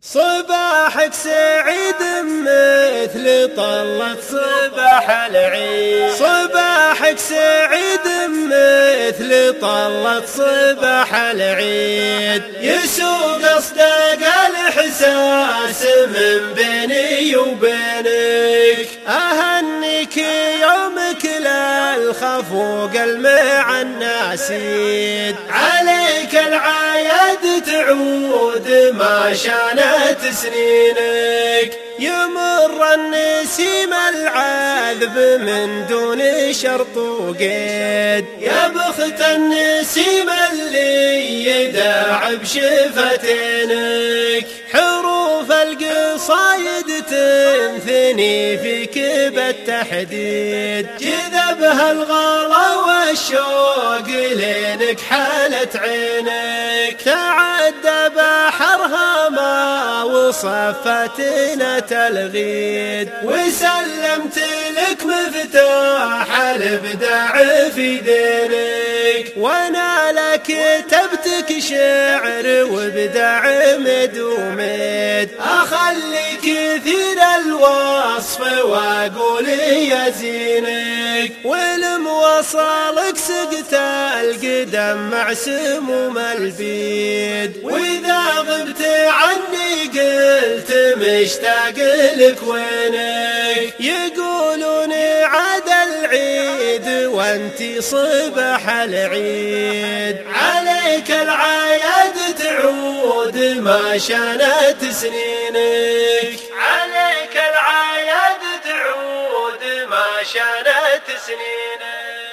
صباحك سعيد مثل طلة صباح العيد. صباحك سعيد مثل طلة صباح العيد. يسوق أصدق الإحساس من بيني وبينك. أهنيك يومك للخفوق المع الناسيد. عليك العايد تعود ما شانت سنينك. يمر النسيم العذب من دون شرط وقيد. يا بخت النسيم اللي يداعب شفتينك. حروف القصايد تنثني فيك بالتحديد. جذبها الغلا والشوق لينك حالت عينك. تعدى بحرها ما وصفتنا تلغيد. وسلمت لك مفتاح الابداع في دينك. وانا لك كتبتك شعر وابداع مدومد. اخلي كثير الوصف واقول يا زينك. ولم وصلك سقت القدم مع سموم البيد. واذا غبت عني قلت مشتاق لك وينك. يقولون عاد العيد وانتي صباح العيد. عليك العايد تعود ما شانت سنينك. عليك العايد تعود ما شانت سنينك.